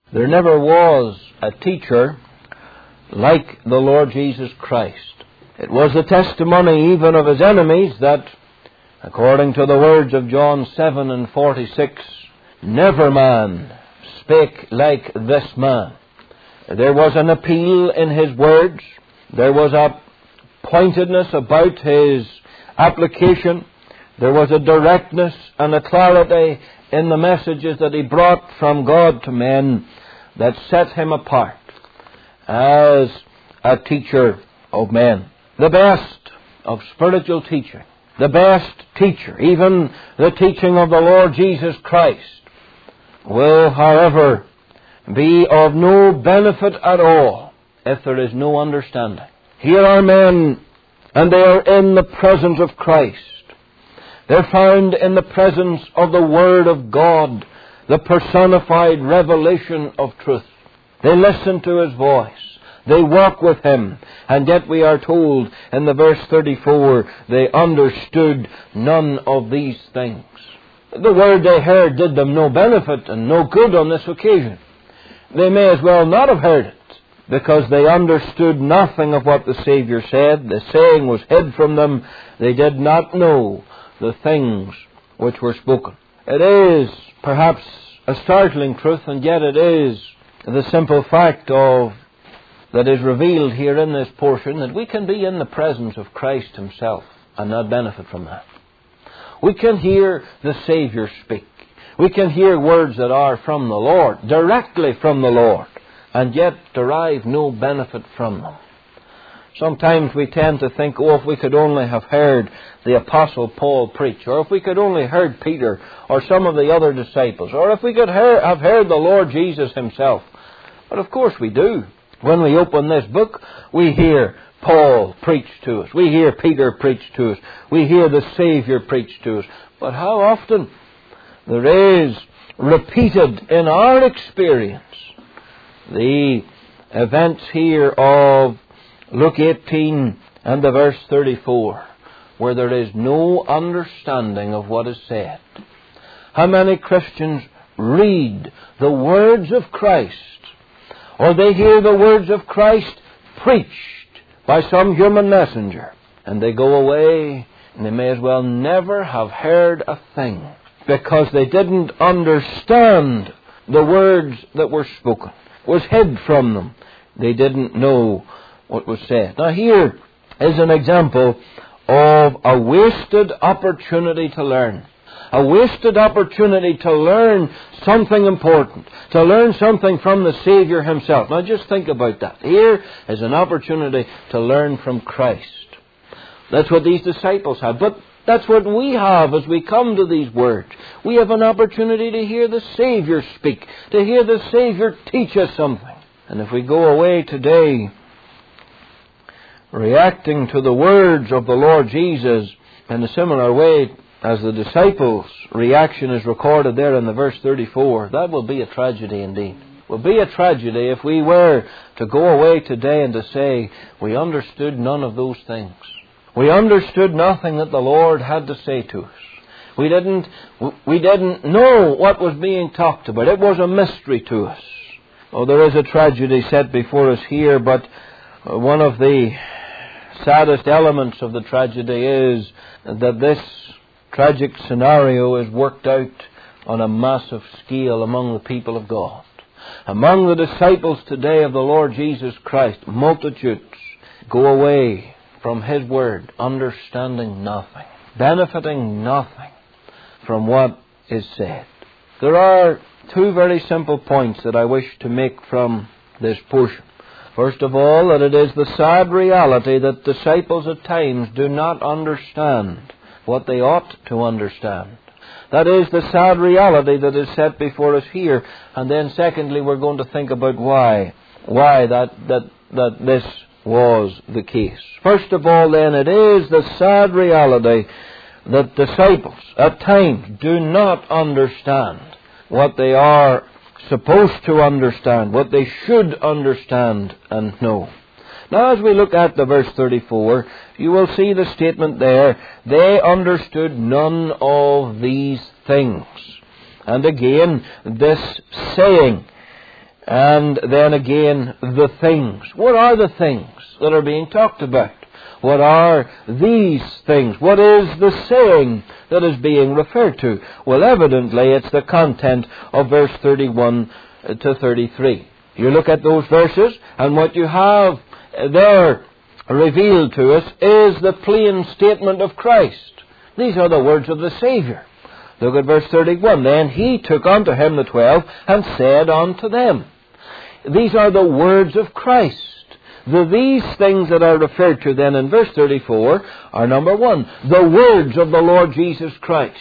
There never was a teacher like the Lord Jesus Christ. It was the testimony even of his enemies that, according to the words of John 7:46, never man spake like this man. There was an appeal in his words. There was a pointedness about his application. There was a directness and a clarity in the messages that he brought from God to men that set him apart as a teacher of men. The best of spiritual teaching, the best teacher, even the teaching of the Lord Jesus Christ, will, however, be of no benefit at all if there is no understanding. Here are men, and they are in the presence of Christ. They're found in the presence of the Word of God, the personified revelation of truth. They listen to His voice. They walk with Him. And yet we are told in the verse 34, they understood none of these things. The word they heard did them no benefit and no good on this occasion. They may as well not have heard it, because they understood nothing of what the Savior said. The saying was hid from them. They did not know the things which were spoken. It is perhaps a startling truth, and yet it is the simple fact that is revealed here in this portion, that we can be in the presence of Christ Himself and not benefit from that. We can hear the Savior speak. We can hear words that are from the Lord, directly from the Lord, and yet derive no benefit from them. Sometimes we tend to think, if we could only have heard the Apostle Paul preach, or if we could only have heard Peter, or some of the other disciples, or if we could have heard the Lord Jesus Himself. But of course we do. When we open this book, we hear Paul preach to us. We hear Peter preach to us. We hear the Savior preach to us. But how often there is repeated in our experience the events here of Luke 18 and the verse 34, where there is no understanding of what is said. How many Christians read the words of Christ, or they hear the words of Christ preached by some human messenger, and they go away and they may as well never have heard a thing, because they didn't understand the words that were spoken. It was hid from them. They didn't know what was said. Now here is an example of a wasted opportunity to learn. A wasted opportunity to learn something important, to learn something from the Savior Himself. Now just think about that. Here is an opportunity to learn from Christ. That's what these disciples had, but that's what we have as we come to these words. We have an opportunity to hear the Savior speak, to hear the Savior teach us something. And if we go away today reacting to the words of the Lord Jesus in a similar way as the disciples' reaction is recorded there in the verse 34, that will be a tragedy indeed. It will be a tragedy if we were to go away today and to say, we understood none of those things. We understood nothing that the Lord had to say to us. We didn't know what was being talked about. It was a mystery to us. Oh, there is a tragedy set before us here, but one of the saddest elements of the tragedy is that this tragic scenario is worked out on a massive scale among the people of God. Among the disciples today of the Lord Jesus Christ, multitudes go away from His Word, understanding nothing, benefiting nothing from what is said. There are two very simple points that I wish to make from this portion. First of all, that it is the sad reality that disciples at times do not understand what they ought to understand. That is the sad reality that is set before us here. And then secondly, we're going to think about why that this was the case. First of all, then, it is the sad reality that disciples at times do not understand what they are supposed to understand, what they should understand and know. Now, as we look at the verse 34, you will see the statement there, they understood none of these things. And again, this saying And then again, the things. What are the things that are being talked about? What are these things? What is the saying that is being referred to? Well, evidently it's the content of verse 31 to 33. You look at those verses, and what you have there revealed to us is the plain statement of Christ. These are the words of the Savior. Look at verse 31. Then he took unto him the 12 and said unto them. These are the words of Christ. These things that are referred to then in verse 34 are, number one, the words of the Lord Jesus Christ.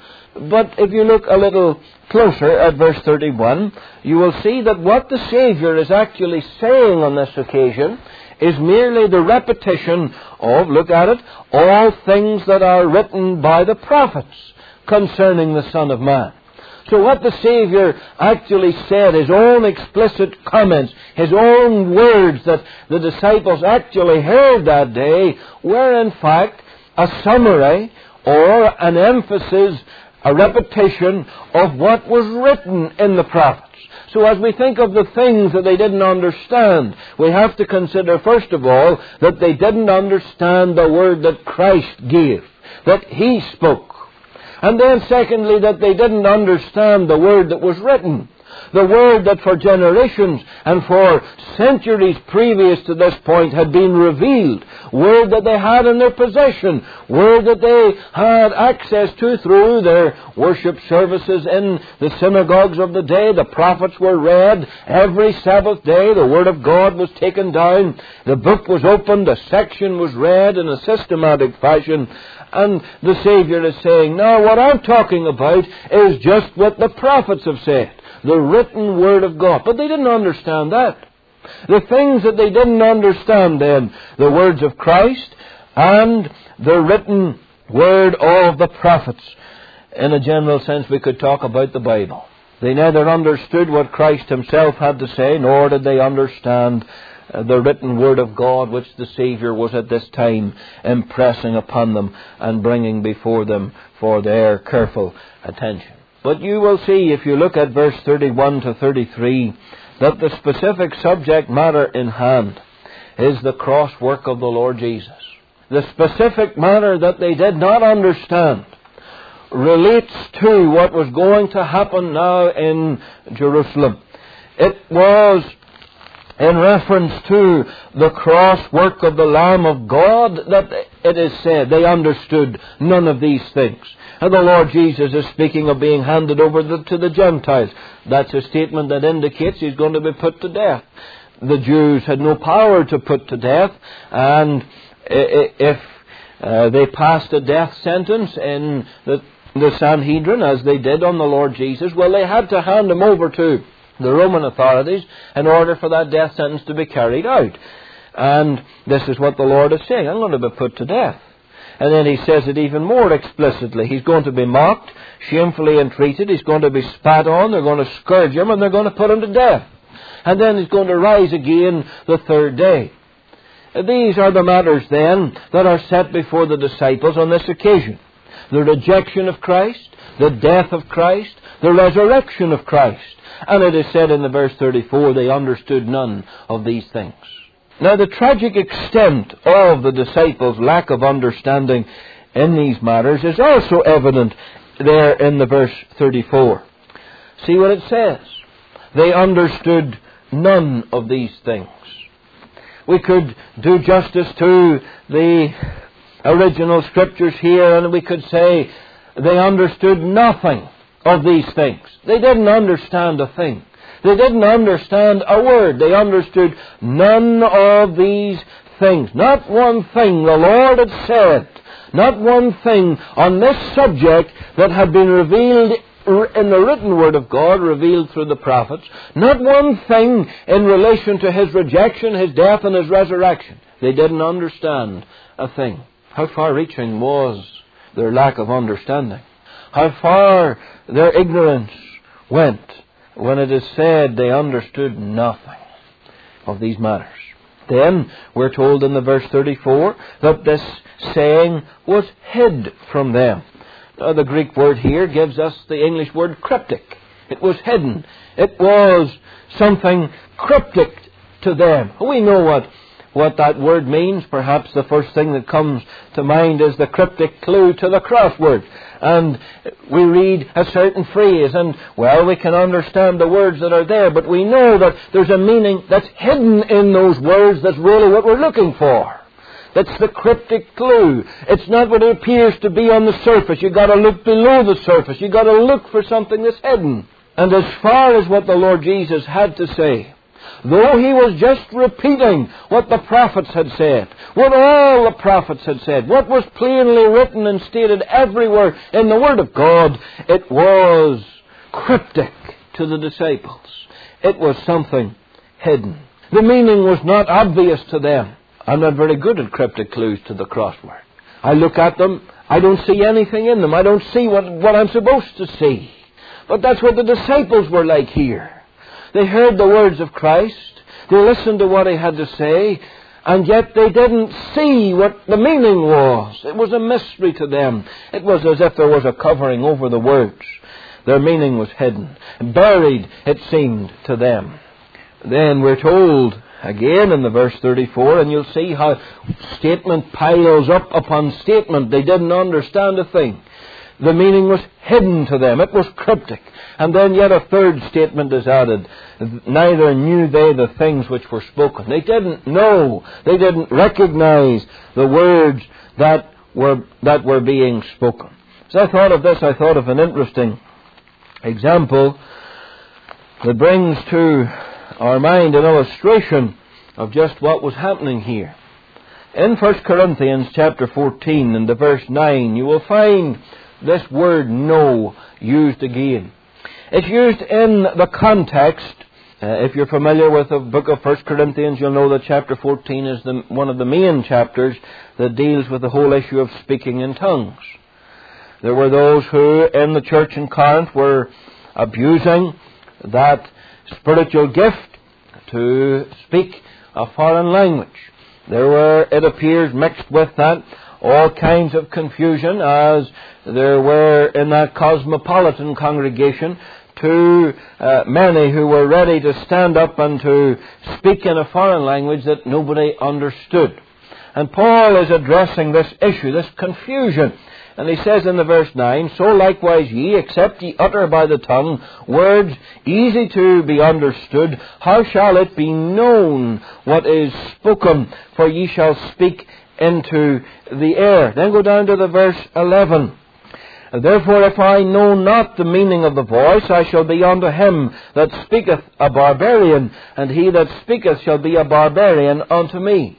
But if you look a little closer at verse 31, you will see that what the Savior is actually saying on this occasion is merely the repetition of, look at it, all things that are written by the prophets concerning the Son of Man. So what the Savior actually said, his own explicit comments, his own words that the disciples actually heard that day, were in fact a summary or an emphasis, a repetition of what was written in the prophets. So as we think of the things that they didn't understand, we have to consider, first of all, that they didn't understand the word that Christ gave, that He spoke. And then secondly, that they didn't understand the word that was written. The word that for generations and for centuries previous to this point had been revealed. Word that they had in their possession. Word that they had access to through their worship services in the synagogues of the day. The prophets were read every Sabbath day. The Word of God was taken down. The book was opened. A section was read in a systematic fashion. And the Savior is saying, no, what I'm talking about is just what the prophets have said. The written Word of God. But they didn't understand that. The things that they didn't understand then, the words of Christ and the written Word of the prophets. In a general sense, we could talk about the Bible. They neither understood what Christ Himself had to say, nor did they understand the written Word of God, which the Savior was at this time impressing upon them and bringing before them for their careful attention. But you will see, if you look at verse 31 to 33, that the specific subject matter in hand is the cross work of the Lord Jesus. The specific matter that they did not understand relates to what was going to happen now in Jerusalem. It was in reference to the cross work of the Lamb of God that it is said they understood none of these things. And the Lord Jesus is speaking of being handed over to the Gentiles. That's a statement that indicates He's going to be put to death. The Jews had no power to put to death, and if they passed a death sentence in the Sanhedrin, as they did on the Lord Jesus, well, they had to hand Him over to the Roman authorities in order for that death sentence to be carried out. And this is what the Lord is saying, I'm going to be put to death. And then He says it even more explicitly. He's going to be mocked, shamefully entreated, He's going to be spat on, they're going to scourge Him, and they're going to put Him to death. And then He's going to rise again the third day. These are the matters then that are set before the disciples on this occasion. The rejection of Christ, the death of Christ, the resurrection of Christ. And it is said in the verse 34, they understood none of these things. Now, the tragic extent of the disciples' lack of understanding in these matters is also evident there in the verse 34. See what it says. They understood none of these things. We could do justice to the original Scriptures here, and we could say they understood nothing of these things. They didn't understand a thing. They didn't understand a word. They understood none of these things. Not one thing the Lord had said. Not one thing on this subject that had been revealed in the written Word of God, revealed through the prophets. Not one thing in relation to His rejection, His death, and His resurrection. They didn't understand a thing. How far-reaching was their lack of understanding? How far their ignorance went when it is said they understood nothing of these matters. Then we're told in the verse 34 that this saying was hid from them. Now, the Greek word here gives us the English word cryptic. It was hidden. It was something cryptic to them. We know what that word means. Perhaps the first thing that comes to mind is the cryptic clue to the crossword. And we read a certain phrase, and, well, we can understand the words that are there, but we know that there's a meaning that's hidden in those words that's really what we're looking for. That's the cryptic clue. It's not what it appears to be on the surface. You've got to look below the surface. You've got to look for something that's hidden. And as far as what the Lord Jesus had to say, though he was just repeating what the prophets had said, what all the prophets had said, what was plainly written and stated everywhere in the Word of God, it was cryptic to the disciples. It was something hidden. The meaning was not obvious to them. I'm not very good at cryptic clues to the crossword. I look at them, I don't see anything in them. I don't see what I'm supposed to see. But that's what the disciples were like here. They heard the words of Christ, they listened to what he had to say, and yet they didn't see what the meaning was. It was a mystery to them. It was as if there was a covering over the words. Their meaning was hidden, buried, it seemed to them. Then we're told again in the verse 34, and you'll see how statement piles up upon statement. They didn't understand a thing. The meaning was hidden to them. It was cryptic. And then yet a third statement is added. Neither knew they the things which were spoken. They didn't know. They didn't recognize the words that were being spoken. As I thought of this, I thought of an interesting example that brings to our mind an illustration of just what was happening here. In 1 Corinthians chapter 14 and the verse 9, you will find this word know used again. It's used in the context. If you're familiar with the book of 1 Corinthians, you'll know that chapter 14 is one of the main chapters that deals with the whole issue of speaking in tongues. There were those who in the church in Corinth were abusing that spiritual gift to speak a foreign language. There were, it appears, mixed with that all kinds of confusion, as there were in that cosmopolitan congregation too many who were ready to stand up and to speak in a foreign language that nobody understood. And Paul is addressing this issue, this confusion. And he says in the verse 9, so likewise ye, except ye utter by the tongue words easy to be understood, how shall it be known what is spoken? For ye shall speak into the air. Then go down to the verse 11. Therefore, if I know not the meaning of the voice, I shall be unto him that speaketh a barbarian, and he that speaketh shall be a barbarian unto me.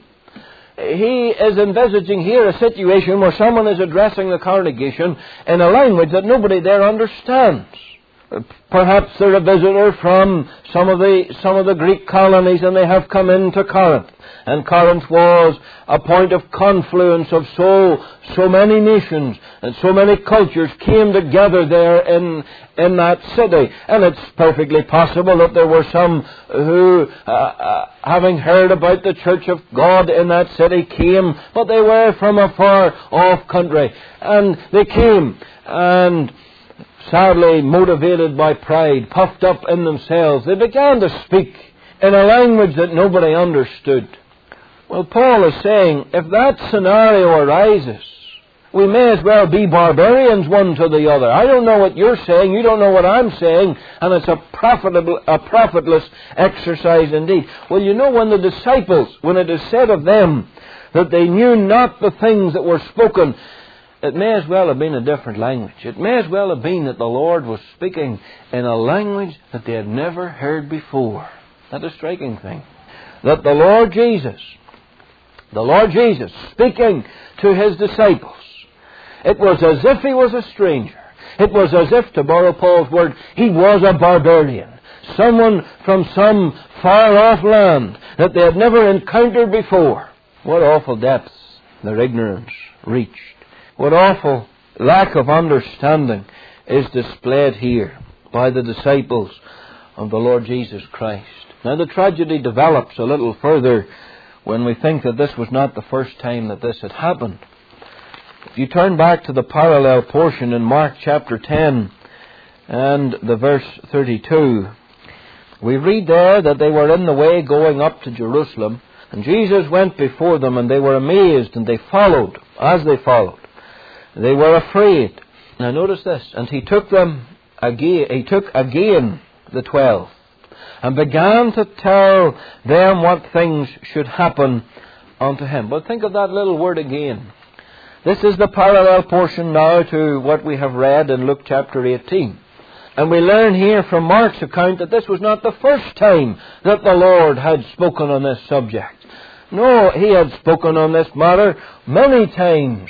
He is envisaging here a situation where someone is addressing the congregation in a language that nobody there understands. Perhaps they're a visitor from some of the Greek colonies, and they have come into Corinth. And Corinth was a point of confluence of so many nations, and so many cultures came together there in that city. And it's perfectly possible that there were some who, having heard about the Church of God in that city, came, but they were from a far off country. And they came, and sadly motivated by pride, puffed up in themselves, they began to speak in a language that nobody understood. Well, Paul is saying, if that scenario arises, we may as well be barbarians one to the other. I don't know what you're saying, you don't know what I'm saying, and it's a profitless exercise indeed. Well, you know, when the disciples, when it is said of them that they knew not the things that were spoken, it may as well have been a different language. It may as well have been that the Lord was speaking in a language that they had never heard before. That's a striking thing. That the Lord Jesus, speaking to his disciples, it was as if he was a stranger. It was as if, to borrow Paul's word, he was a barbarian. Someone from some far-off land that they had never encountered before. What awful depths their ignorance reached. What awful lack of understanding is displayed here by the disciples of the Lord Jesus Christ. Now the tragedy develops a little further when we think that this was not the first time that this had happened. If you turn back to the parallel portion in Mark chapter 10 and the verse 32, We read there that they were in the way going up to Jerusalem, and Jesus went before them, and they were amazed, and they followed. As they followed, they were afraid. Now notice this, and he took them again. He took again the 12, and began to tell them what things should happen unto him. But think of that little word again. This is the parallel portion now to what we have read in Luke chapter 18. And we learn here from Mark's account that this was not the first time that the Lord had spoken on this subject. No, he had spoken on this matter many times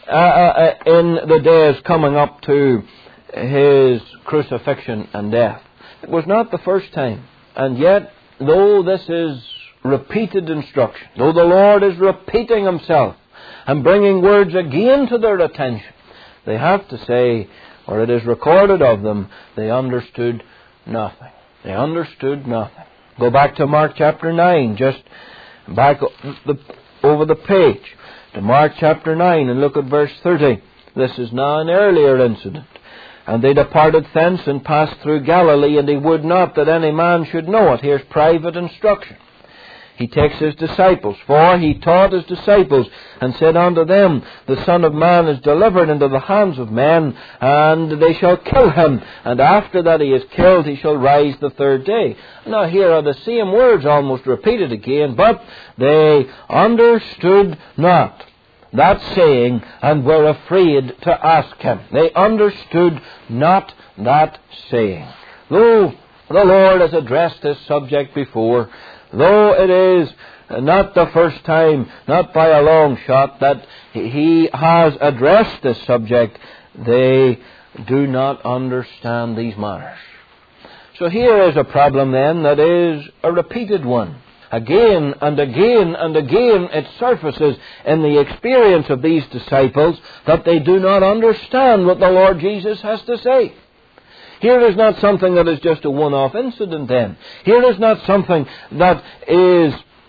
in the days coming up to his crucifixion and death. It was not the first time. And yet, though this is repeated instruction, though the Lord is repeating himself and bringing words again to their attention, they have to say, or it is recorded of them, they understood nothing. They understood nothing. Go back to Mark chapter 9, just back over the page to Mark chapter 9 and look at verse 30. This is now an earlier incident. And they departed thence and passed through Galilee, and he would not that any man should know it. Here's private instruction. He takes his disciples, for he taught his disciples, and said unto them, the Son of Man is delivered into the hands of men, and they shall kill him, and after that he is killed, he shall rise the third day. Now here are the same words almost repeated again, but they understood not that saying, and were afraid to ask him. They understood not that saying. Though the Lord has addressed this subject before, though it is not the first time, not by a long shot, that he has addressed this subject, they do not understand these matters. So here is a problem then that is a repeated one. Again and again and again it surfaces in the experience of these disciples that they do not understand what the Lord Jesus has to say. Here is not something that is just a one-off incident then. Here is not something that is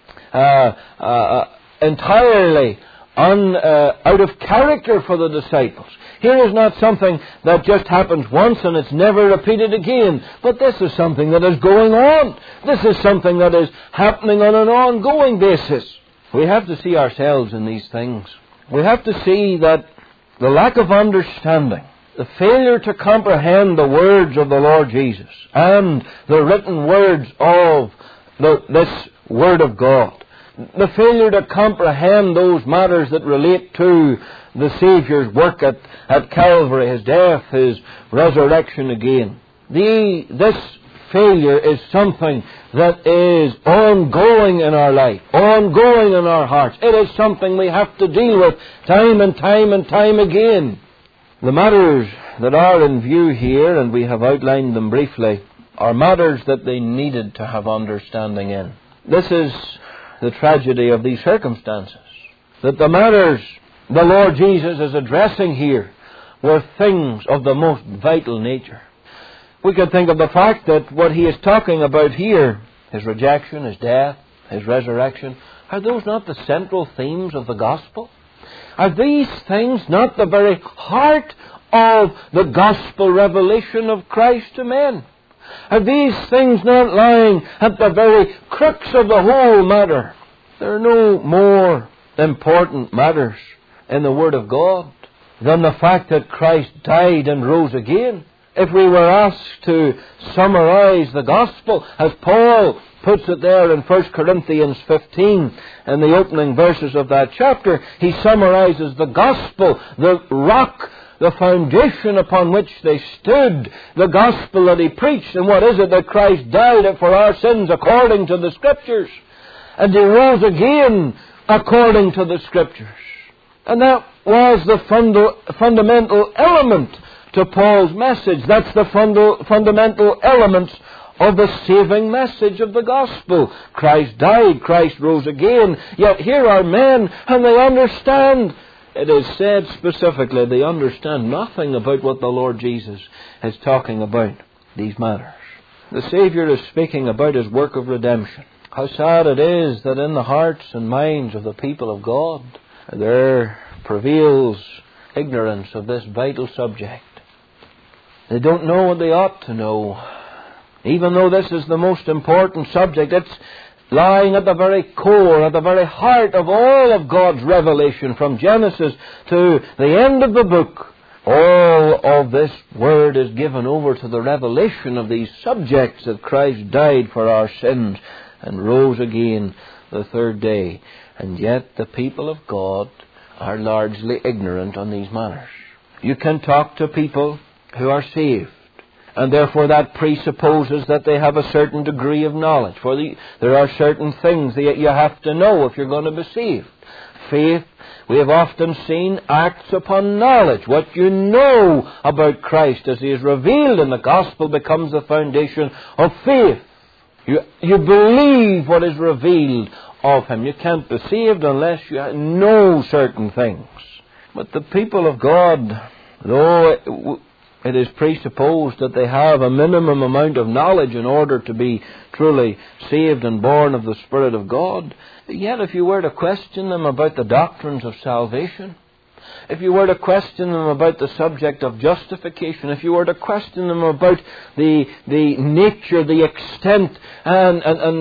entirely out of character for the disciples. Here is not something that just happens once and it's never repeated again. But this is something that is going on. This is something that is happening on an ongoing basis. We have to see ourselves in these things. We have to see that the lack of understanding, the failure to comprehend the words of the Lord Jesus and the written words of this Word of God, the failure to comprehend those matters that relate to the Saviour's work at Calvary, his death, his resurrection again. This failure is something that is ongoing in our life, ongoing in our hearts. It is something we have to deal with time and time and time again. The matters that are in view here, and we have outlined them briefly, are matters that they needed to have understanding in. This is the tragedy of these circumstances, that the matters the Lord Jesus is addressing here were things of the most vital nature. We could think of the fact that what he is talking about here, his rejection, his death, his resurrection, are those not the central themes of the gospel? Are these things not the very heart of the gospel revelation of Christ to men? Are these things not lying at the very crux of the whole matter? There are no more important matters in the Word of God than the fact that Christ died and rose again. If we were asked to summarize the gospel, as Paul puts it there in 1 Corinthians 15, in the opening verses of that chapter, he summarizes the gospel, the rock, the foundation upon which they stood, the gospel that he preached. And what is it? That Christ died for our sins according to the Scriptures, and he rose again according to the Scriptures. And that was the fundamental element to Paul's message. That's the fundamental elements of the saving message of the gospel. Christ died, Christ rose again. Yet here are men, and they understand. It is said specifically, they understand nothing about what the Lord Jesus is talking about, these matters. The Saviour is speaking about his work of redemption. How sad it is that in the hearts and minds of the people of God, there prevails ignorance of this vital subject. They don't know what they ought to know. Even though this is the most important subject, it's lying at the very core, at the very heart of all of God's revelation from Genesis to the end of the book. All of this Word is given over to the revelation of these subjects, that Christ died for our sins and rose again the third day. And yet the people of God are largely ignorant on these matters. You can talk to people who are saved, and therefore that presupposes that they have a certain degree of knowledge. For there are certain things that you have to know if you're going to be saved. Faith, we have often seen, acts upon knowledge. What you know about Christ as He is revealed in the Gospel becomes the foundation of faith. You believe what is revealed of Him. You can't be saved unless you know certain things. But the people of God, though it is presupposed that they have a minimum amount of knowledge in order to be truly saved and born of the Spirit of God, yet if you were to question them about the doctrines of salvation, if you were to question them about the subject of justification, if you were to question them about the nature, the extent, and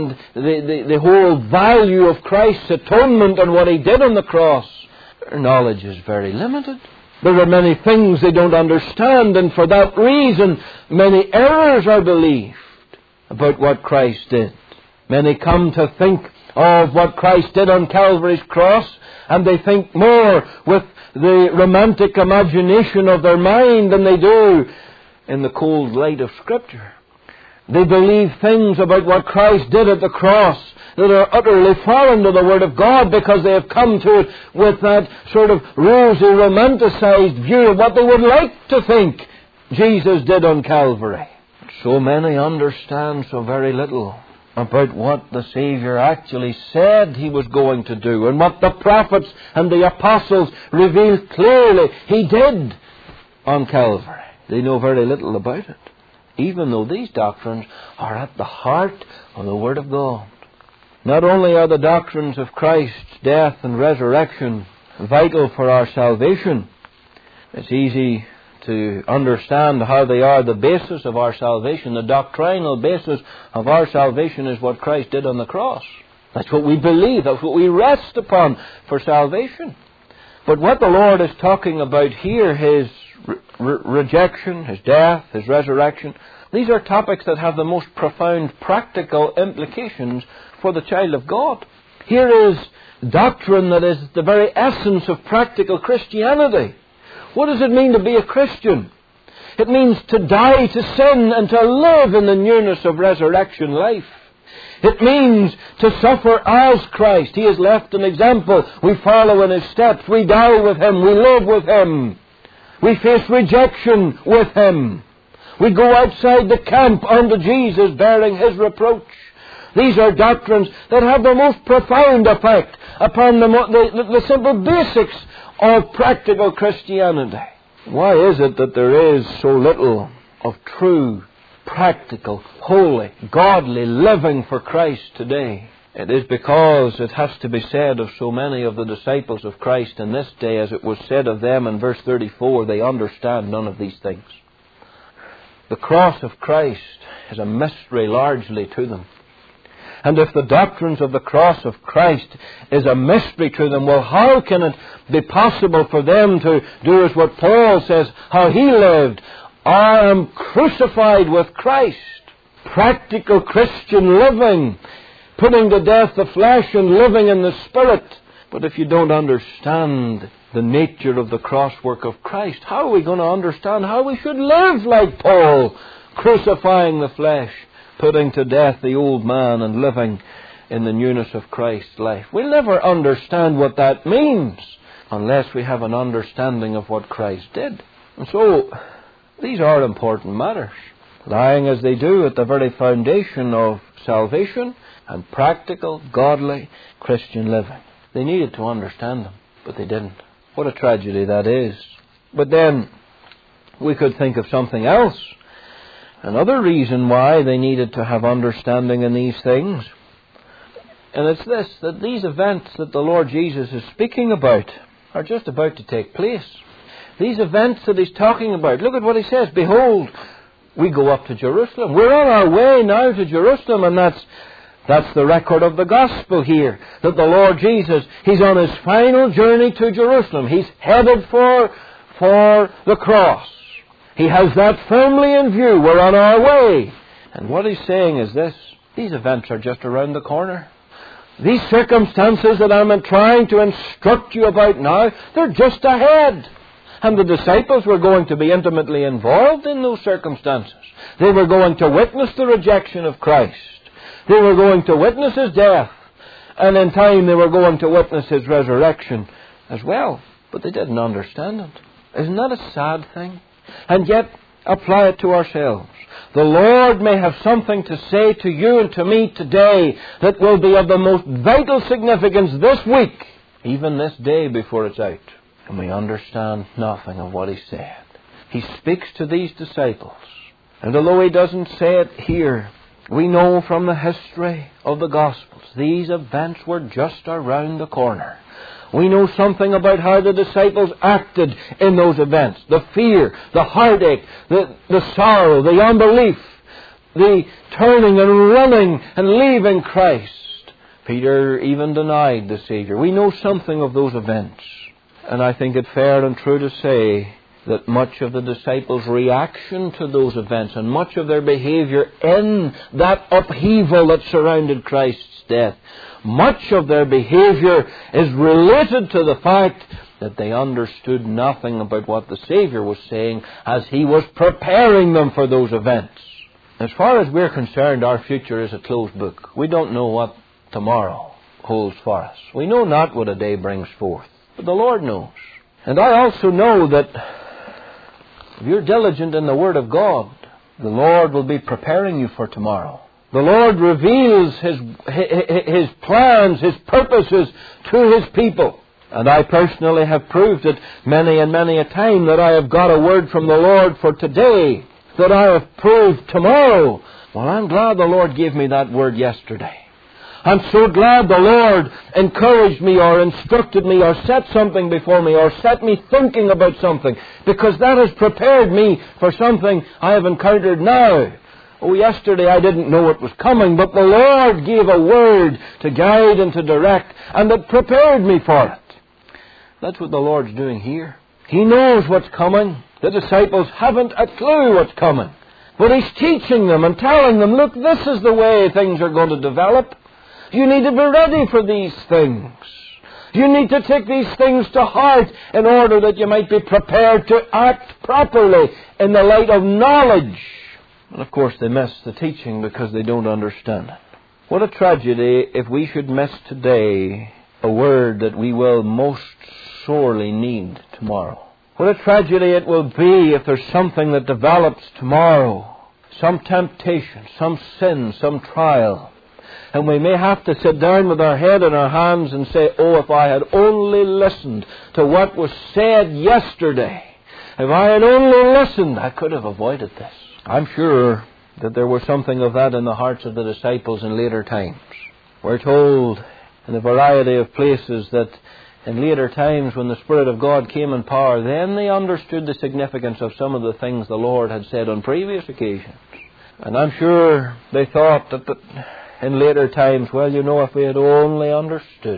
the whole value of Christ's atonement and what He did on the cross, their knowledge is very limited. There are many things they don't understand, and for that reason many errors are believed about what Christ did. Many come to think of what Christ did on Calvary's cross, and they think more with the romantic imagination of their mind than they do in the cold light of Scripture. They believe things about what Christ did at the cross that are utterly foreign to the Word of God, because they have come to it with that sort of rosy, romanticized view of what they would like to think Jesus did on Calvary. So many understand so very little about what the Savior actually said He was going to do, and what the prophets and the apostles revealed clearly He did on Calvary. They know very little about it, even though these doctrines are at the heart of the Word of God. Not only are the doctrines of Christ's death and resurrection vital for our salvation, it's easy to understand how they are the basis of our salvation. The doctrinal basis of our salvation is what Christ did on the cross. That's what we believe. That's what we rest upon for salvation. But what the Lord is talking about here, His rejection, His death, His resurrection, these are topics that have the most profound practical implications for the child of God. Here is doctrine that is the very essence of practical Christianity. What does it mean to be a Christian? It means to die to sin and to live in the newness of resurrection life. It means to suffer as Christ. He has left an example. We follow in His steps. We die with Him. We live with Him. We face rejection with Him. We go outside the camp unto Jesus, bearing His reproach. These are doctrines that have the most profound effect upon the simple basics of practical Christianity. Why is it that there is so little of true, practical, holy, godly living for Christ today? It is because it has to be said of so many of the disciples of Christ in this day, as it was said of them in verse 34, they understand none of these things. The cross of Christ is a mystery largely to them. And if the doctrines of the cross of Christ is a mystery to them, well, how can it be possible for them to do as what Paul says, how he lived? I am crucified with Christ. Practical Christian living, putting to death the flesh and living in the Spirit. But if you don't understand the nature of the cross work of Christ, how are we going to understand how we should live like Paul, crucifying the flesh, putting to death the old man and living in the newness of Christ's life? We'll never understand what that means unless we have an understanding of what Christ did. And so, these are important matters, lying as they do at the very foundation of salvation and practical, godly Christian living. They needed to understand them, but they didn't. What a tragedy that is. But then, we could think of something else. Another reason why they needed to have understanding in these things. And it's this, that these events that the Lord Jesus is speaking about are just about to take place. These events that He's talking about, look at what He says. Behold, We go up to Jerusalem. We're on our way now to Jerusalem, and that's the record of the gospel here, that the Lord Jesus, He's on His final journey to Jerusalem. He's headed for the cross. He has that firmly in view. We're on our way. And what He's saying is this: these events are just around the corner. These circumstances that I'm trying to instruct you about now, they're just ahead. And the disciples were going to be intimately involved in those circumstances. They were going to witness the rejection of Christ. They were going to witness His death. And in time they were going to witness His resurrection as well. But they didn't understand it. Isn't that a sad thing? And yet, apply it to ourselves. The Lord may have something to say to you and to me today that will be of the most vital significance this week, even this day before it's out. And we understand nothing of what He said. He speaks to these disciples. And although He doesn't say it here, we know from the history of the Gospels, these events were just around the corner. We know something about how the disciples acted in those events. The fear, the heartache, the sorrow, the unbelief, the turning and running and leaving Christ. Peter even denied the Savior. We know something of those events. And I think it fair and true to say that much of the disciples' reaction to those events and much of their behavior in that upheaval that surrounded Christ's death, much of their behavior is related to the fact that they understood nothing about what the Savior was saying as He was preparing them for those events. As far as we're concerned, our future is a closed book. We don't know what tomorrow holds for us. We know not what a day brings forth, but the Lord knows. And I also know that if you're diligent in the Word of God, the Lord will be preparing you for tomorrow. The Lord reveals His plans, His purposes to His people. And I personally have proved it many and many a time that I have got a word from the Lord for today that I have proved tomorrow. Well, I'm glad the Lord gave me that word yesterday. I'm so glad the Lord encouraged me or instructed me or set something before me or set me thinking about something, because that has prepared me for something I have encountered now. Oh, yesterday I didn't know it was coming, but the Lord gave a word to guide and to direct, and it prepared me for it. That's what the Lord's doing here. He knows what's coming. The disciples haven't a clue what's coming. But He's teaching them and telling them, look, this is the way things are going to develop. You need to be ready for these things. You need to take these things to heart in order that you might be prepared to act properly in the light of knowledge. And of course they miss the teaching because they don't understand it. What a tragedy if we should miss today a word that we will most sorely need tomorrow. What a tragedy it will be if there's something that develops tomorrow, some temptation, some sin, some trial, and we may have to sit down with our head in our hands and say, oh, if I had only listened to what was said yesterday, if I had only listened, I could have avoided this. I'm sure that there was something of that in the hearts of the disciples in later times. We're told in a variety of places that in later times when the Spirit of God came in power, then they understood the significance of some of the things the Lord had said on previous occasions. And I'm sure they thought that in later times, well, you know, if we had only understood,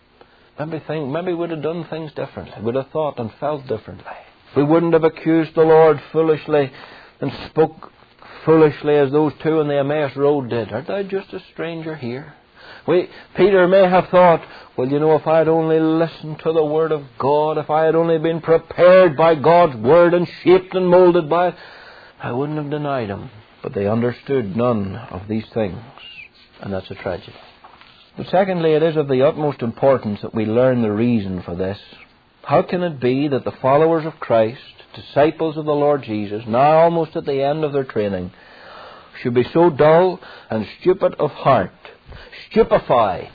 maybe we'd have done things differently. We'd have thought and felt differently. We wouldn't have accused the Lord foolishly and spoke foolishly as those two on the Emmaus Road did. Art thou just a stranger here? Peter may have thought, well, you know, if I had only listened to the Word of God, if I had only been prepared by God's Word and shaped and molded by it, I wouldn't have denied Him. But they understood none of these things. And that's a tragedy. But secondly, it is of the utmost importance that we learn the reason for this. How can it be that the followers of Christ, disciples of the Lord Jesus, now almost at the end of their training, should be so dull and stupid of heart, stupefied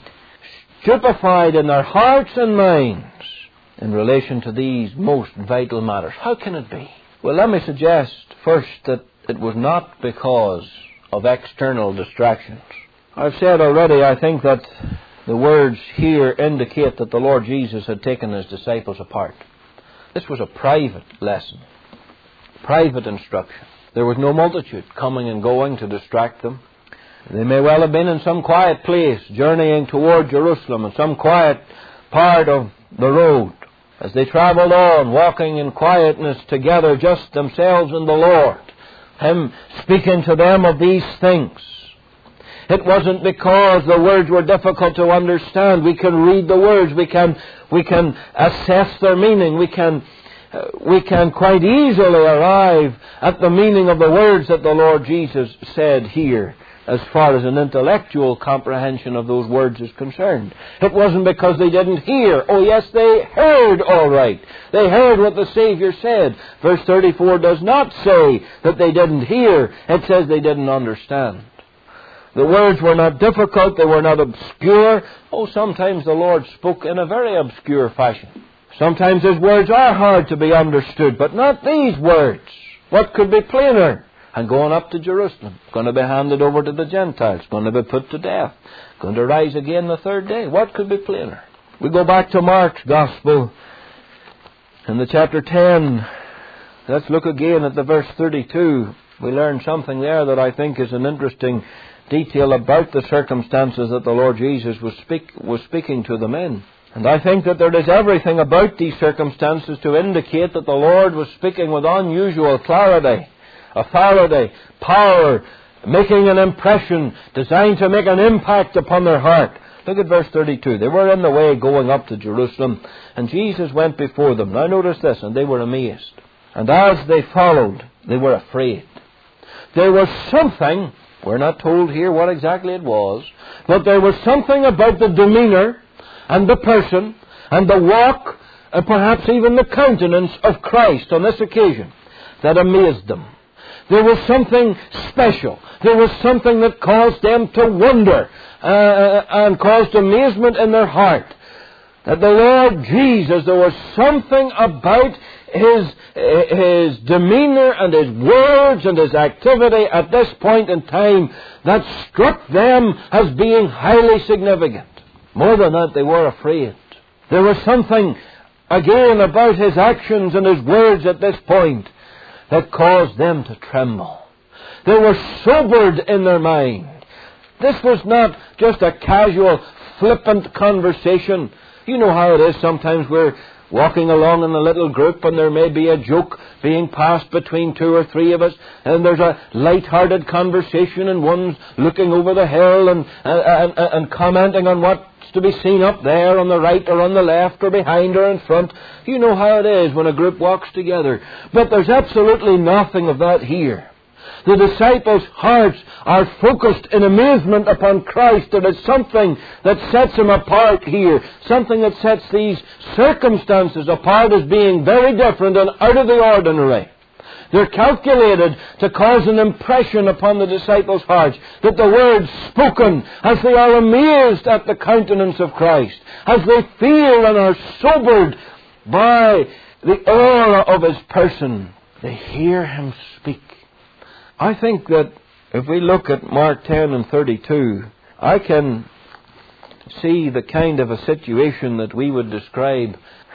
in their hearts and minds in relation to these most vital matters? How can it be? Well, let me suggest first that it was not because of external distractions. I've said already, I think that the words here indicate that the Lord Jesus had taken His disciples apart. This was a private lesson, private instruction. There was no multitude coming and going to distract them. They may well have been in some quiet place, journeying toward Jerusalem, in some quiet part of the road, as they traveled on, walking in quietness together, just themselves and the Lord, Him speaking to them of these things. It wasn't because the words were difficult to understand. We can read the words. We can assess their meaning. We can quite easily arrive at the meaning of the words that the Lord Jesus said here, as far as an intellectual comprehension of those words is concerned. It wasn't because they didn't hear. Oh yes, they heard all right. They heard what the Savior said. Verse 34 does not say that they didn't hear. It says they didn't understand. The words were not difficult. They were not obscure. Oh, sometimes the Lord spoke in a very obscure fashion. Sometimes His words are hard to be understood, but not these words. What could be plainer? And going up to Jerusalem, going to be handed over to the Gentiles, going to be put to death, going to rise again the third day. What could be plainer? We go back to Mark's Gospel in the chapter 10. Let's look again at the verse 32. We learn something there that I think is an interesting detail about the circumstances that the Lord Jesus was speaking to them in. And I think that there is everything about these circumstances to indicate that the Lord was speaking with unusual clarity, authority, power, making an impression, designed to make an impact upon their heart. Look at verse 32. They were in the way going up to Jerusalem, and Jesus went before them. Now notice this, and they were amazed. And as they followed, they were afraid. There was something, we're not told here what exactly it was, but there was something about the demeanor and the person and the walk and perhaps even the countenance of Christ on this occasion that amazed them. There was something special. There was something that caused them to wonder and caused amazement in their heart. That the Lord Jesus, there was something about His demeanor and His words and His activity at this point in time that struck them as being highly significant. More than that, they were afraid. There was something, again, about His actions and His words at this point that caused them to tremble. They were sobered in their mind. This was not just a casual, flippant conversation. You know how it is. Sometimes we're walking along in a little group and there may be a joke being passed between two or three of us, and there's a light-hearted conversation and one's looking over the hill and commenting on what's to be seen up there on the right or on the left or behind or in front. You know how it is when a group walks together. But there's absolutely nothing of that here. The disciples' hearts are focused in amazement upon Christ. There is something that sets Him apart here. Something that sets these circumstances apart as being very different and out of the ordinary. They're calculated to cause an impression upon the disciples' hearts, that the words spoken as they are amazed at the countenance of Christ, as they feel and are sobered by the aura of His person, they hear Him speak. I think that if we look at Mark 10 and 32, I can see the kind of a situation that we would describe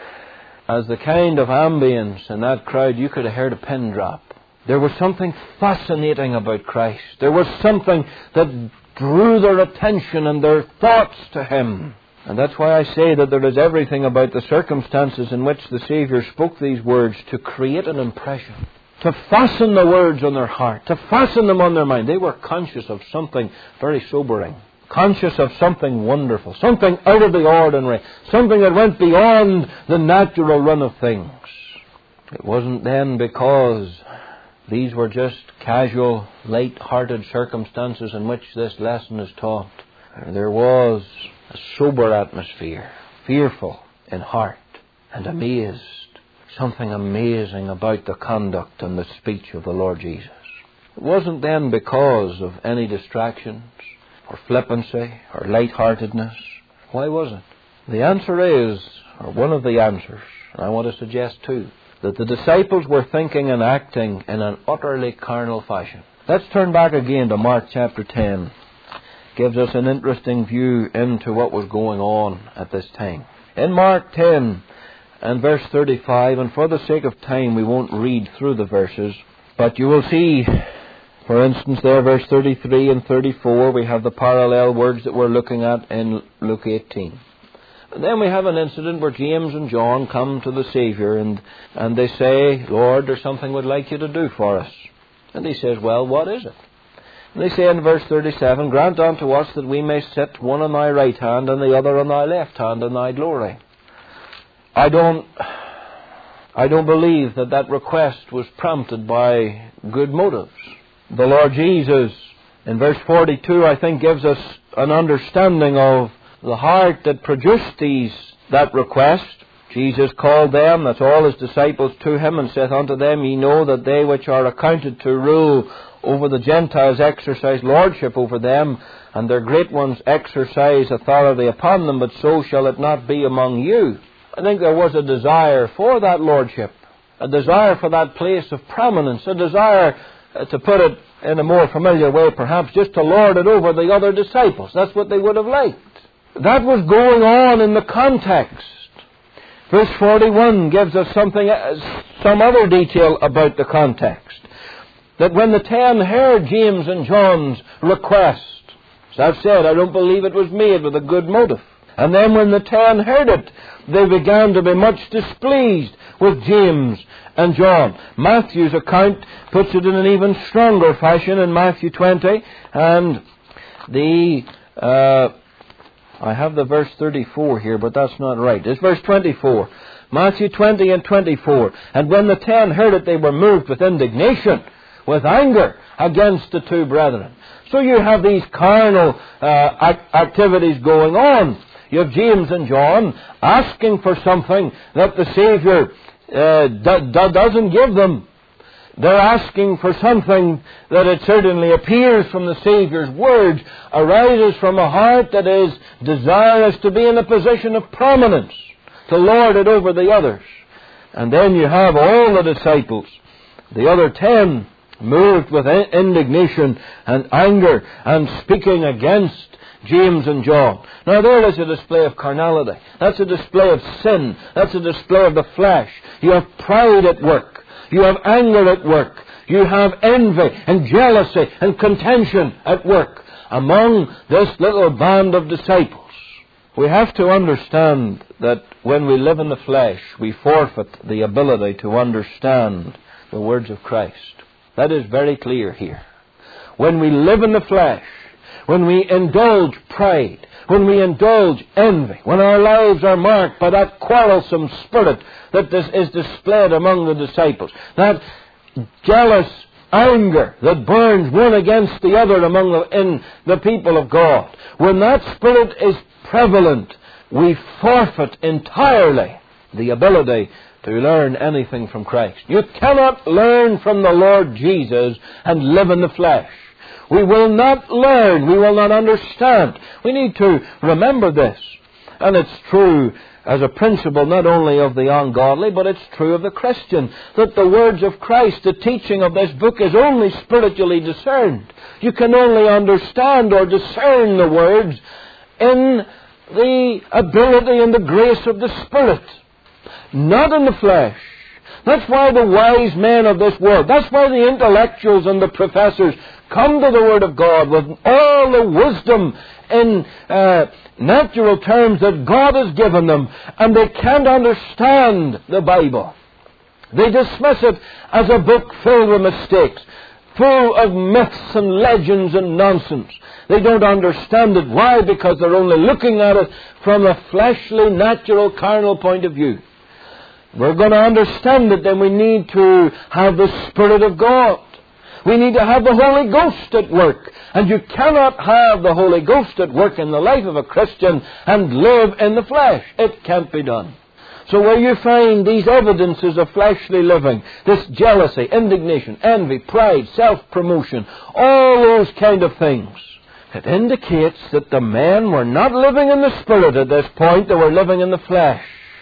as the kind of ambience in that crowd you could have heard a pin drop. There was something fascinating about Christ. There was something that drew their attention and their thoughts to Him. And that's why I say that there is everything about the circumstances in which the Savior spoke these words to create an impression, to fasten the words on their heart, to fasten them on their mind. They were conscious of something very sobering, conscious of something wonderful, something out of the ordinary, something that went beyond the natural run of things. It wasn't then because these were just casual, light-hearted circumstances in which this lesson is taught. There was a sober atmosphere, fearful in heart and amazed. Something amazing about the conduct and the speech of the Lord Jesus. It wasn't then because of any distractions or flippancy or lightheartedness. Why was it? The answer is, or one of the answers, and I want to suggest two, that the disciples were thinking and acting in an utterly carnal fashion. Let's turn back again to Mark chapter 10. Gives us an interesting view into what was going on at this time. In Mark 10 and verse 35, and for the sake of time we won't read through the verses, But you will see, for instance, there, verse 33 and 34, we have the parallel words that we're looking at in Luke 18. And then we have an incident where James and John come to the Savior and they say, Lord, there's something we'd like you to do for us. And he says, well, what is it? And they say in verse 37, grant unto us that we may sit one on thy right hand and the other on thy left hand in thy glory. I don't believe that request was prompted by good motives. The Lord Jesus, in verse 42, I think, gives us an understanding of the heart that produced that request. Jesus called them, that's all his disciples, to him, and saith unto them, Ye know that they which are accounted to rule over the Gentiles exercise lordship over them, and their great ones exercise authority upon them, but so shall it not be among you. I think there was a desire for that lordship, a desire for that place of prominence, a desire, to put it in a more familiar way perhaps, just to lord it over the other disciples. That's what they would have liked. That was going on in the context. Verse 41 gives us some other detail about the context. That when the 10 heard James and John's request, as I've said, I don't believe it was made with a good motive. And then when the 10 heard it, they began to be much displeased with James and John. Matthew's account puts it in an even stronger fashion in Matthew 20. And I have the verse 34 here, but that's not right. It's verse 24. Matthew 20 and 24. And when the 10 heard it, they were moved with indignation, with anger against the 2 brethren. So you have these carnal activities going on. You have James and John asking for something that the Savior doesn't give them. They're asking for something that it certainly appears from the Savior's words arises from a heart that is desirous to be in a position of prominence, to lord it over the others. And then you have all the disciples, the other 10, moved with indignation and anger and speaking against James and John. Now there is a display of carnality. That's a display of sin. That's a display of the flesh. You have pride at work. You have anger at work. You have envy and jealousy and contention at work among this little band of disciples. We have to understand that when we live in the flesh, we forfeit the ability to understand the words of Christ. That is very clear here. When we live in the flesh, when we indulge pride, when we indulge envy, when our lives are marked by that quarrelsome spirit that is displayed among the disciples, that jealous anger that burns one against the other in the people of God, when that spirit is prevalent, we forfeit entirely the ability to learn anything from Christ. You cannot learn from the Lord Jesus and live in the flesh. We will not learn. We will not understand. We need to remember this. And it's true as a principle not only of the ungodly, but it's true of the Christian, that the words of Christ, the teaching of this book, is only spiritually discerned. You can only understand or discern the words in the ability and the grace of the Spirit, not in the flesh. That's why the wise men of this world, that's why the intellectuals and the professors come to the Word of God with all the wisdom in natural terms that God has given them, and they can't understand the Bible. They dismiss it as a book filled with mistakes, full of myths and legends and nonsense. They don't understand it. Why? Because they're only looking at it from a fleshly, natural, carnal point of view. We're going to understand it, then we need to have the Spirit of God. We need to have the Holy Ghost at work. And you cannot have the Holy Ghost at work in the life of a Christian and live in the flesh. It can't be done. So where you find these evidences of fleshly living, this jealousy, indignation, envy, pride, self-promotion, all those kind of things, it indicates that the men were not living in the Spirit at this point. They were living in the flesh.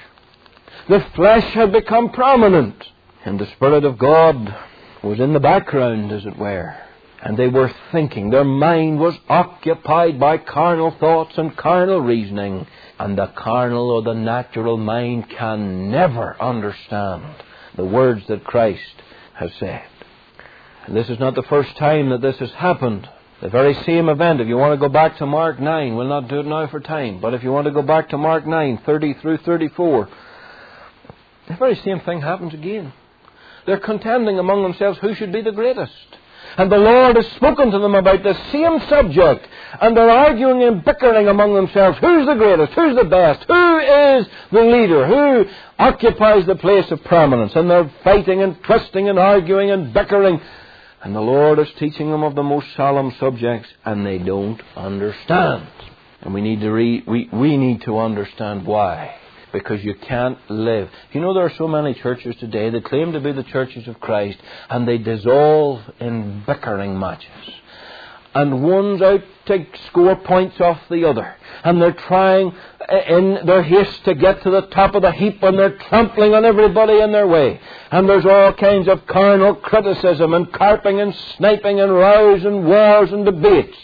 The flesh had become prominent, and the Spirit of God was in the background, as it were. And they were thinking. Their mind was occupied by carnal thoughts and carnal reasoning. And the carnal or the natural mind can never understand the words that Christ has said. And this is not the first time that this has happened. The very same event, if you want to go back to Mark 9, we'll not do it now for time, but if you want to go back to Mark 9, 30 through 34, the very same thing happens again. They're contending among themselves who should be the greatest. And the Lord has spoken to them about the same subject, and they're arguing and bickering among themselves. Who's the greatest? Who's the best? Who is the leader? Who occupies the place of prominence? And they're fighting and twisting and arguing and bickering. And the Lord is teaching them of the most solemn subjects, and they don't understand. And we need to understand why. Because you can't live. You know, there are so many churches today that claim to be the churches of Christ, and they dissolve in bickering matches. And one's out to score points off the other. And they're trying in their haste to get to the top of the heap, and they're trampling on everybody in their way. And there's all kinds of carnal criticism and carping and sniping and rows and wars and debates.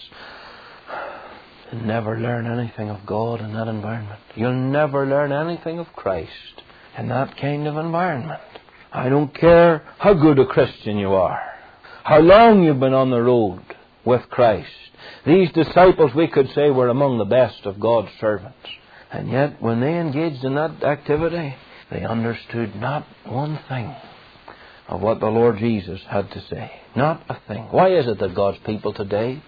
You'll never learn anything of God in that environment. You'll never learn anything of Christ in that kind of environment. I don't care how good a Christian you are, how long you've been on the road with Christ. These disciples, we could say, were among the best of God's servants. And yet, when they engaged in that activity, they understood not one thing of what the Lord Jesus had to say. Not a thing. Why is it that God's people today,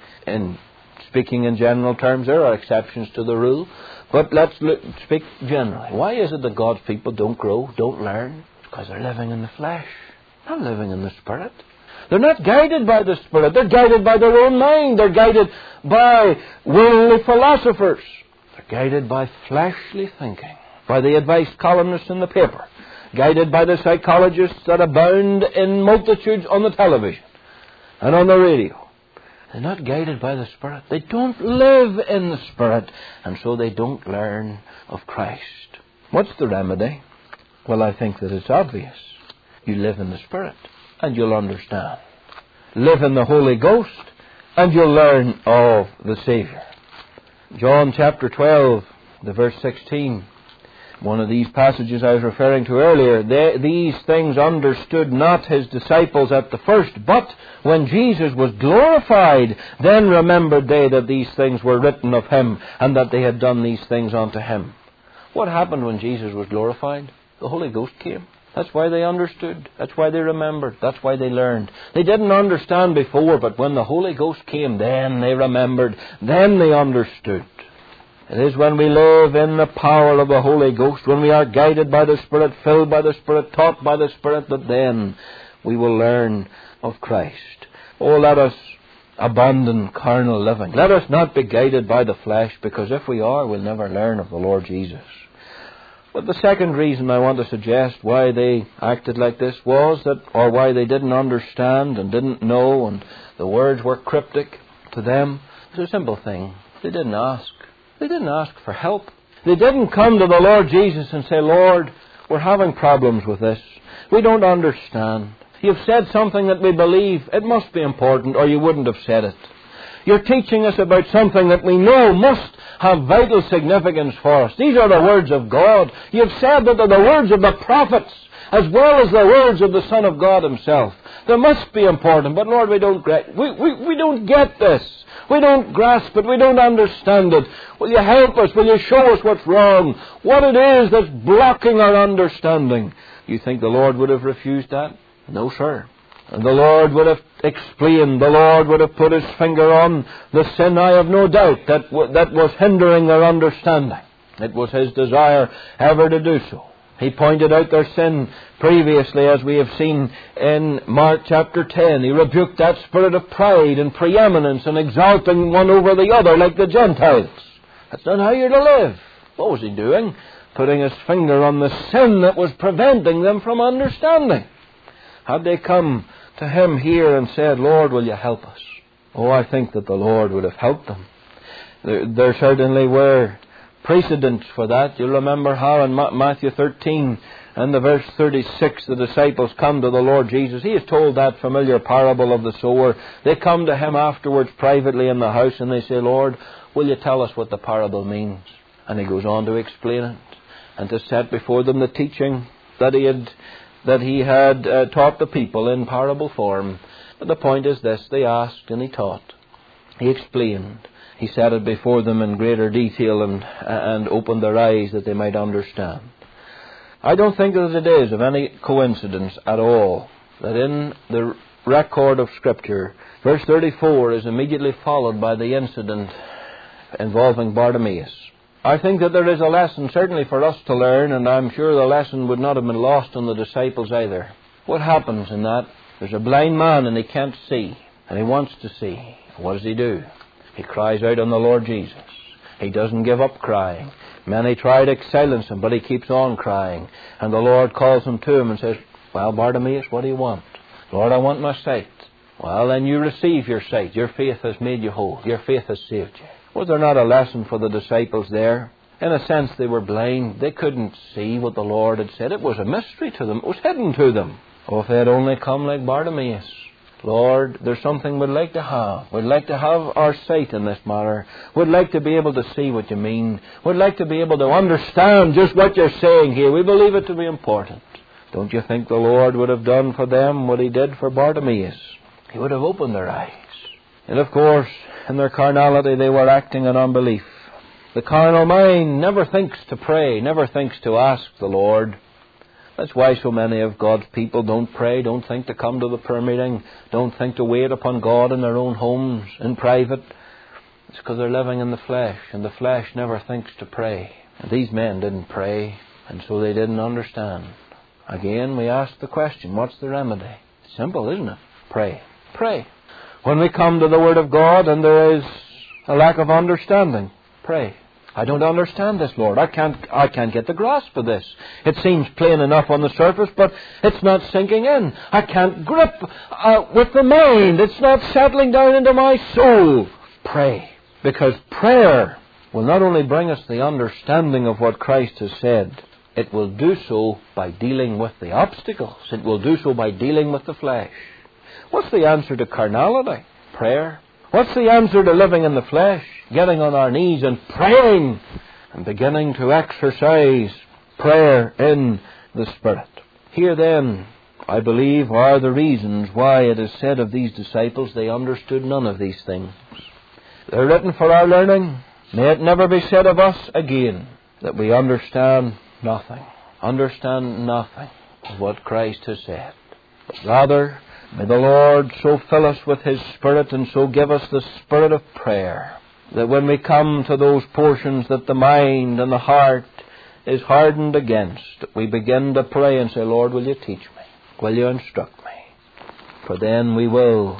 speaking in general terms, there are exceptions to the rule, but let's speak generally. Why is it that God's people don't grow, don't learn? Because they're living in the flesh, not living in the Spirit. They're not guided by the Spirit. They're guided by their own mind. They're guided by worldly philosophers. They're guided by fleshly thinking, by the advice columnists in the paper, guided by the psychologists that abound in multitudes on the television and on the radio. They're not guided by the Spirit. They don't live in the Spirit, and so they don't learn of Christ. What's the remedy? Well, I think that it's obvious. You live in the Spirit, and you'll understand. Live in the Holy Ghost, and you'll learn of the Savior. John chapter 12, the verse 16. One of these passages I was referring to earlier. These things understood not his disciples at the first, but when Jesus was glorified, then remembered they that these things were written of him, and that they had done these things unto him. What happened when Jesus was glorified? The Holy Ghost came. That's why they understood. That's why they remembered. That's why they learned. They didn't understand before, but when the Holy Ghost came, then they remembered. Then they understood. It is when we live in the power of the Holy Ghost, when we are guided by the Spirit, filled by the Spirit, taught by the Spirit, that then we will learn of Christ. Oh, let us abandon carnal living. Let us not be guided by the flesh, because if we are, we'll never learn of the Lord Jesus. But the second reason I want to suggest why they acted like this was that, or why they didn't understand and didn't know, and the words were cryptic to them, it's a simple thing. They didn't ask. They didn't ask for help. They didn't come to the Lord Jesus and say, Lord, we're having problems with this. We don't understand. You've said something that we believe. It must be important, or you wouldn't have said it. You're teaching us about something that we know must have vital significance for us. These are the words of God. You've said that they're the words of the prophets, as well as the words of the Son of God himself. They must be important, but Lord, we don't get this. We don't grasp it. We don't understand it. Will you help us? Will you show us what's wrong? What it is that's blocking our understanding? You think the Lord would have refused that? No, sir. And the Lord would have explained. The Lord would have put his finger on the sin, I have no doubt, that was hindering their understanding. It was his desire ever to do so. He pointed out their sin previously, as we have seen in Mark chapter 10. He rebuked that spirit of pride and preeminence and exalting one over the other like the Gentiles. That's not how you're to live. What was he doing? Putting his finger on the sin that was preventing them from understanding. Had they come to him here and said, Lord, will you help us? Oh, I think that the Lord would have helped them. There certainly were precedents for that. You'll remember how in Matthew 13 and the verse 36 the disciples come to the Lord Jesus. He has told that familiar parable of the sower. They come to him afterwards privately in the house and they say, Lord, will you tell us what the parable means? And he goes on to explain it and to set before them the teaching that he had taught the people in parable form. But the point is this: they asked and he taught. He explained. He set it before them in greater detail and opened their eyes that they might understand. I don't think that it is of any coincidence at all that in the record of Scripture, verse 34 is immediately followed by the incident involving Bartimaeus. I think that there is a lesson certainly for us to learn, and I'm sure the lesson would not have been lost on the disciples either. What happens in that? There's a blind man and he can't see, and he wants to see. What does he do? He cries out on the Lord Jesus. He doesn't give up crying. Many try to silence him, but he keeps on crying. And the Lord calls him to him and says, "Well, Bartimaeus, what do you want?" "Lord, I want my sight." "Well, then you receive your sight. Your faith has made you whole. Your faith has saved you." Was there not a lesson for the disciples there? In a sense, they were blind. They couldn't see what the Lord had said. It was a mystery to them. It was hidden to them. Oh, if they had only come like Bartimaeus. "Lord, there's something we'd like to have. We'd like to have our sight in this matter. We'd like to be able to see what you mean. We'd like to be able to understand just what you're saying here. We believe it to be important." Don't you think the Lord would have done for them what he did for Bartimaeus? He would have opened their eyes. And of course, in their carnality, they were acting in unbelief. The carnal mind never thinks to pray, never thinks to ask the Lord. That's why so many of God's people don't pray, don't think to come to the prayer meeting, don't think to wait upon God in their own homes, in private. It's because they're living in the flesh, and the flesh never thinks to pray. And these men didn't pray, and so they didn't understand. Again, we ask the question, what's the remedy? Simple, isn't it? Pray. Pray. When we come to the Word of God and there is a lack of understanding, pray. "I don't understand this, Lord. I can't get the grasp of this. It seems plain enough on the surface, but it's not sinking in. I can't grip with the mind. It's not settling down into my soul." Pray. Because prayer will not only bring us the understanding of what Christ has said, it will do so by dealing with the obstacles. It will do so by dealing with the flesh. What's the answer to carnality? Prayer. What's the answer to living in the flesh? Getting on our knees and praying and beginning to exercise prayer in the Spirit. Here then, I believe, are the reasons why it is said of these disciples they understood none of these things. They're written for our learning. May it never be said of us again that we understand nothing. Understand nothing of what Christ has said. But rather, may the Lord so fill us with His Spirit and so give us the spirit of prayer that when we come to those portions that the mind and the heart is hardened against, we begin to pray and say, "Lord, will you teach me? Will you instruct me?" For then we will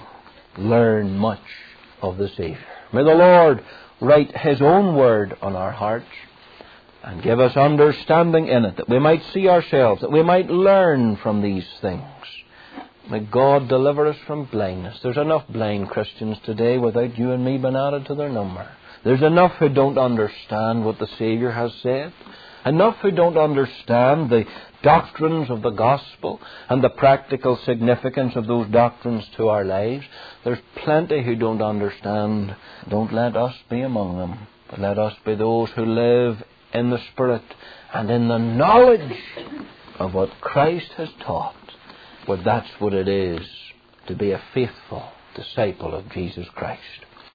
learn much of the Savior. May the Lord write His own word on our hearts and give us understanding in it, that we might see ourselves, that we might learn from these things. May God deliver us from blindness. There's enough blind Christians today without you and me being added to their number. There's enough who don't understand what the Saviour has said. Enough who don't understand the doctrines of the gospel and the practical significance of those doctrines to our lives. There's plenty who don't understand. Don't let us be among them, but let us be those who live in the Spirit and in the knowledge of what Christ has taught. For that's what it is to be a faithful disciple of Jesus Christ.